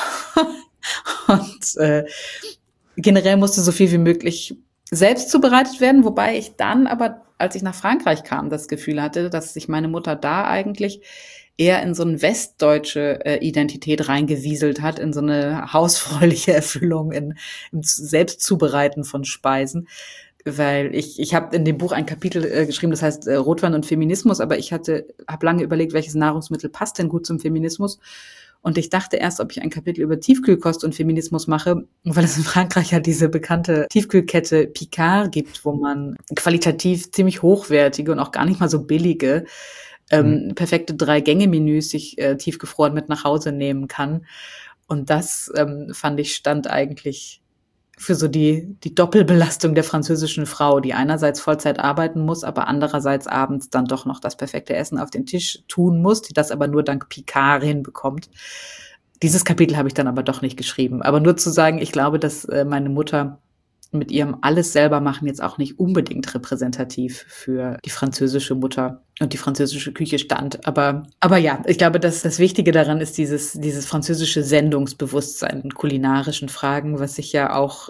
Und generell musste so viel wie möglich selbst zubereitet werden, wobei ich dann aber, als ich nach Frankreich kam, das Gefühl hatte, dass sich meine Mutter da eigentlich eher in so eine westdeutsche Identität reingewieselt hat, in so eine hausfräuliche Erfüllung, im Selbstzubereiten von Speisen. Weil ich habe in dem Buch ein Kapitel geschrieben, das heißt Rotwein und Feminismus, aber ich habe lange überlegt, welches Nahrungsmittel passt denn gut zum Feminismus. Und ich dachte erst, ob ich ein Kapitel über Tiefkühlkost und Feminismus mache, weil es in Frankreich halt diese bekannte Tiefkühlkette Picard gibt, wo man qualitativ ziemlich hochwertige und auch gar nicht mal so billige perfekte 3-Gänge-Menüs sich tiefgefroren mit nach Hause nehmen kann. Und das fand ich stand eigentlich für so die Doppelbelastung der französischen Frau, die einerseits Vollzeit arbeiten muss, aber andererseits abends dann doch noch das perfekte Essen auf den Tisch tun muss, die das aber nur dank Picard hinbekommt. Dieses Kapitel habe ich dann aber doch nicht geschrieben. Aber nur zu sagen, ich glaube, dass meine Mutter mit ihrem alles selber machen jetzt auch nicht unbedingt repräsentativ für die französische Mutter und die französische Küche stand. Aber ja, ich glaube, dass das Wichtige daran ist dieses französische Sendungsbewusstsein in kulinarischen Fragen, was sich ja auch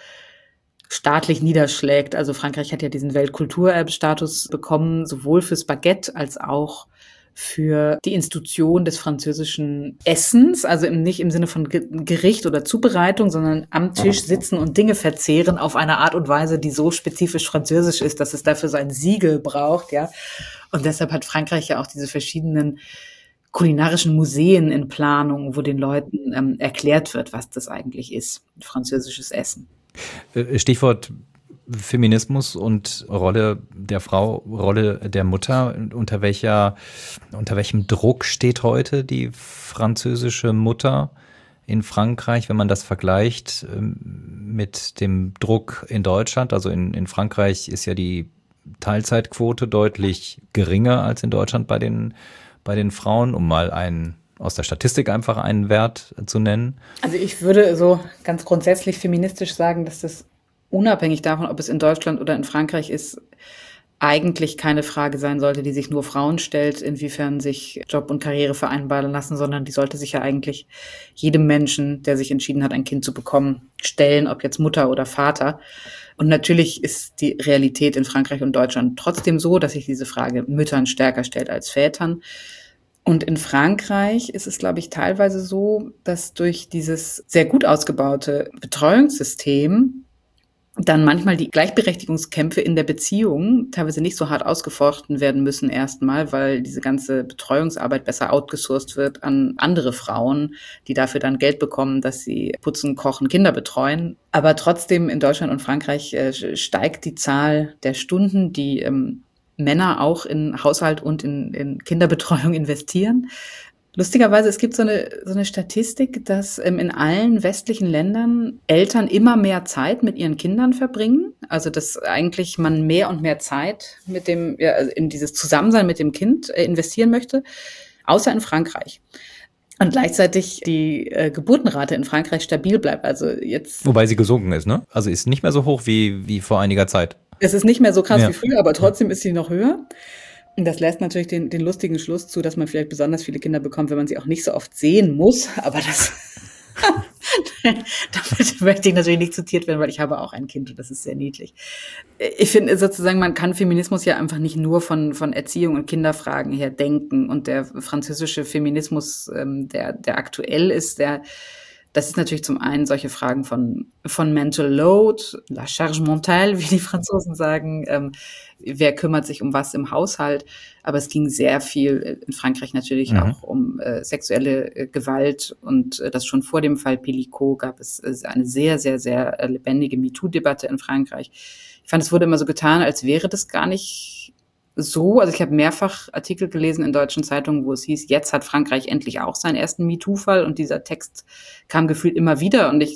staatlich niederschlägt. Also Frankreich hat ja diesen Weltkulturerbe-Status bekommen, sowohl fürs Baguette als auch für die Institution des französischen Essens, also nicht im Sinne von Gericht oder Zubereitung, sondern am Tisch sitzen und Dinge verzehren auf eine Art und Weise, die so spezifisch französisch ist, dass es dafür so ein Siegel braucht, ja. Und deshalb hat Frankreich ja auch diese verschiedenen kulinarischen Museen in Planung, wo den Leuten erklärt wird, was das eigentlich ist, französisches Essen. Stichwort Feminismus und Rolle der Frau, Rolle der Mutter. Unter welchem Druck steht heute die französische Mutter in Frankreich, wenn man das vergleicht mit dem Druck in Deutschland? Also in Frankreich ist ja die Teilzeitquote deutlich geringer als in Deutschland bei den Frauen, um mal aus der Statistik einfach einen Wert zu nennen. Also ich würde so ganz grundsätzlich feministisch sagen, dass das unabhängig davon, ob es in Deutschland oder in Frankreich ist, eigentlich keine Frage sein sollte, die sich nur Frauen stellt, inwiefern sich Job und Karriere vereinbaren lassen, sondern die sollte sich ja eigentlich jedem Menschen, der sich entschieden hat, ein Kind zu bekommen, stellen, ob jetzt Mutter oder Vater. Und natürlich ist die Realität in Frankreich und Deutschland trotzdem so, dass sich diese Frage Müttern stärker stellt als Vätern. Und in Frankreich ist es, glaube ich, teilweise so, dass durch dieses sehr gut ausgebaute Betreuungssystem dann manchmal die Gleichberechtigungskämpfe in der Beziehung teilweise nicht so hart ausgefochten werden müssen erstmal, weil diese ganze Betreuungsarbeit besser outgesourced wird an andere Frauen, die dafür dann Geld bekommen, dass sie putzen, kochen, Kinder betreuen. Aber trotzdem in Deutschland und Frankreich steigt die Zahl der Stunden, die Männer auch in Haushalt und in Kinderbetreuung investieren. Lustigerweise, es gibt so eine Statistik, dass in allen westlichen Ländern Eltern immer mehr Zeit mit ihren Kindern verbringen. Also dass eigentlich man mehr und mehr Zeit in dieses Zusammensein mit dem Kind investieren möchte, außer in Frankreich. Und gleichzeitig die Geburtenrate in Frankreich stabil bleibt. Also jetzt. Wobei sie gesunken ist, ne? Also ist nicht mehr so hoch wie vor einiger Zeit. Es ist nicht mehr so krass wie früher, aber trotzdem ist sie noch höher. Und das lässt natürlich den lustigen Schluss zu, dass man vielleicht besonders viele Kinder bekommt, wenn man sie auch nicht so oft sehen muss. Aber das damit möchte ich natürlich nicht zitiert werden, weil ich habe auch ein Kind und das ist sehr niedlich. Ich finde sozusagen, man kann Feminismus ja einfach nicht nur von Erziehung und Kinderfragen her denken. Und der französische Feminismus, der aktuell ist, das ist natürlich zum einen solche Fragen von Mental Load, la charge mentale, wie die Franzosen sagen. Wer kümmert sich um was im Haushalt? Aber es ging sehr viel in Frankreich natürlich auch um sexuelle Gewalt. Und das schon vor dem Fall Pellicot gab es eine sehr, sehr, sehr lebendige MeToo-Debatte in Frankreich. Ich fand, es wurde immer so getan, als wäre das gar nicht so. Also ich habe mehrfach Artikel gelesen in deutschen Zeitungen, wo es hieß, jetzt hat Frankreich endlich auch seinen ersten MeToo-Fall, und dieser Text kam gefühlt immer wieder, und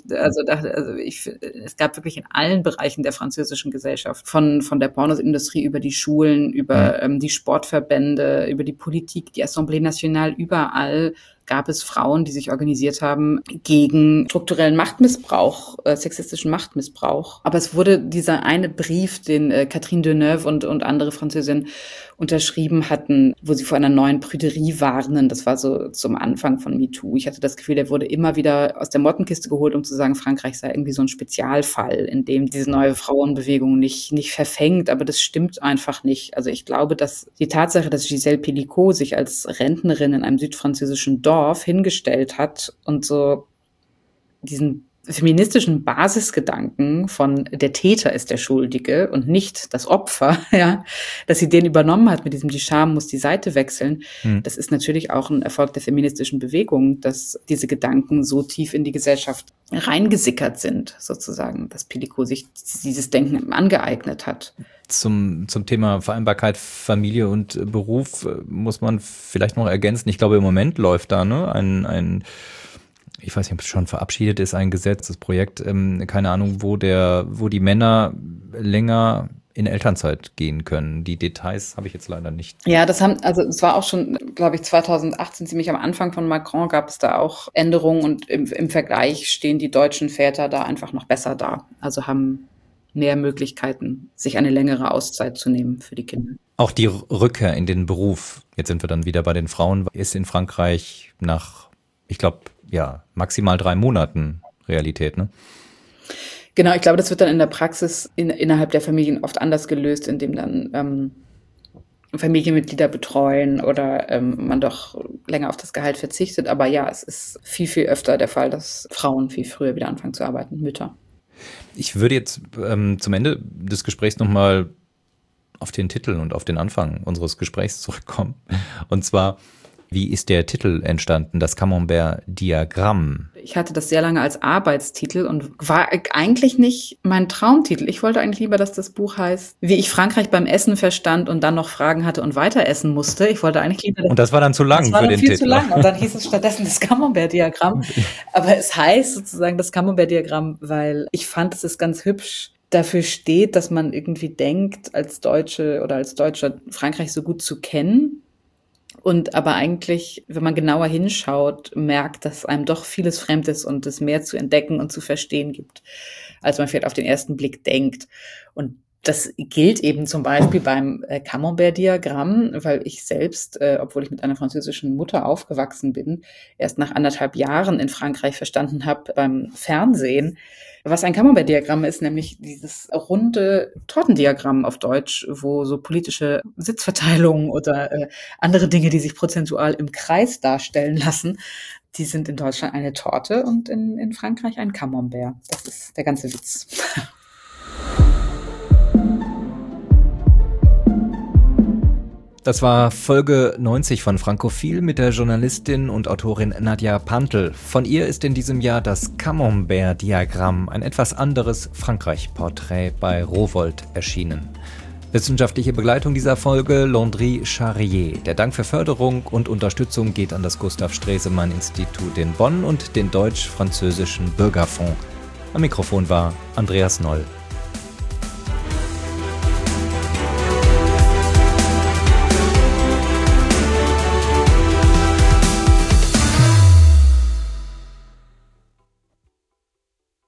es gab wirklich in allen Bereichen der französischen Gesellschaft, von der Pornoindustrie über die Schulen, über die Sportverbände, über die Politik, die Assemblée Nationale, überall gab es Frauen, die sich organisiert haben gegen strukturellen Machtmissbrauch, sexistischen Machtmissbrauch. Aber es wurde dieser eine Brief, den Catherine Deneuve und andere Französinnen unterschrieben hatten, wo sie vor einer neuen Prüderie warnen. Das war so zum Anfang von MeToo. Ich hatte das Gefühl, der wurde immer wieder aus der Mottenkiste geholt, um zu sagen, Frankreich sei irgendwie so ein Spezialfall, in dem diese neue Frauenbewegung nicht verfängt. Aber das stimmt einfach nicht. Also ich glaube, dass die Tatsache, dass Gisèle Pellicot sich als Rentnerin in einem südfranzösischen Dorf hingestellt hat und so diesen feministischen Basisgedanken von der Täter ist der Schuldige und nicht das Opfer, ja, dass sie den übernommen hat mit diesem, die Scham muss die Seite wechseln. Das ist natürlich auch ein Erfolg der feministischen Bewegung, dass diese Gedanken so tief in die Gesellschaft reingesickert sind, sozusagen, dass Pellicot sich dieses Denken angeeignet hat. Zum Thema Vereinbarkeit Familie und Beruf muss man vielleicht noch ergänzen. Ich glaube, im Moment läuft da ein ich weiß nicht, ob es schon verabschiedet ist, ein Gesetz, das Projekt, keine Ahnung, wo die Männer länger in Elternzeit gehen können. Die Details habe ich jetzt leider nicht. Ja, es war auch schon, glaube ich, 2018, ziemlich am Anfang von Macron gab es da auch Änderungen, und im Vergleich stehen die deutschen Väter da einfach noch besser da. Also haben mehr Möglichkeiten, sich eine längere Auszeit zu nehmen für die Kinder. Auch die Rückkehr in den Beruf, jetzt sind wir dann wieder bei den Frauen, ist in Frankreich nach, ich glaube, maximal 3 Monaten Realität, ne? Genau, ich glaube, das wird dann in der Praxis innerhalb der Familien oft anders gelöst, indem dann Familienmitglieder betreuen oder man doch länger auf das Gehalt verzichtet. Aber ja, es ist viel, viel öfter der Fall, dass Frauen viel früher wieder anfangen zu arbeiten, Mütter. Ich würde jetzt zum Ende des Gesprächs nochmal auf den Titel und auf den Anfang unseres Gesprächs zurückkommen. Und zwar, wie ist der Titel entstanden, das Camembert-Diagramm? Ich hatte das sehr lange als Arbeitstitel und war eigentlich nicht mein Traumtitel. Ich wollte eigentlich lieber, dass das Buch heißt, wie ich Frankreich beim Essen verstand und dann noch Fragen hatte und weiter essen musste. Ich wollte eigentlich lieber... Und das war dann zu lang für den Titel. Das war viel zu lang und dann hieß es stattdessen das Camembert-Diagramm. Aber es heißt sozusagen das Camembert-Diagramm, weil ich fand, es ist ganz hübsch, dafür steht, dass man irgendwie denkt, als Deutsche oder als Deutscher Frankreich so gut zu kennen. Und aber eigentlich, wenn man genauer hinschaut, merkt, dass einem doch vieles fremd ist und es mehr zu entdecken und zu verstehen gibt, als man vielleicht auf den ersten Blick denkt. Und das gilt eben zum Beispiel beim Camembert-Diagramm, weil ich selbst, obwohl ich mit einer französischen Mutter aufgewachsen bin, erst nach 1,5 Jahren in Frankreich verstanden habe beim Fernsehen, was ein Camembert-Diagramm ist, nämlich dieses runde Tortendiagramm auf Deutsch, wo so politische Sitzverteilungen oder andere Dinge, die sich prozentual im Kreis darstellen lassen, die sind in Deutschland eine Torte und in Frankreich ein Camembert. Das ist der ganze Witz. Das war Folge 90 von Frankophil mit der Journalistin und Autorin Nadia Pantl. Von ihr ist in diesem Jahr das Camembert-Diagramm, ein etwas anderes Frankreich-Porträt, bei Rowohlt erschienen. Wissenschaftliche Begleitung dieser Folge Landry Charrier. Der Dank für Förderung und Unterstützung geht an das Gustav Stresemann-Institut in Bonn und den Deutsch-Französischen Bürgerfonds. Am Mikrofon war Andreas Noll.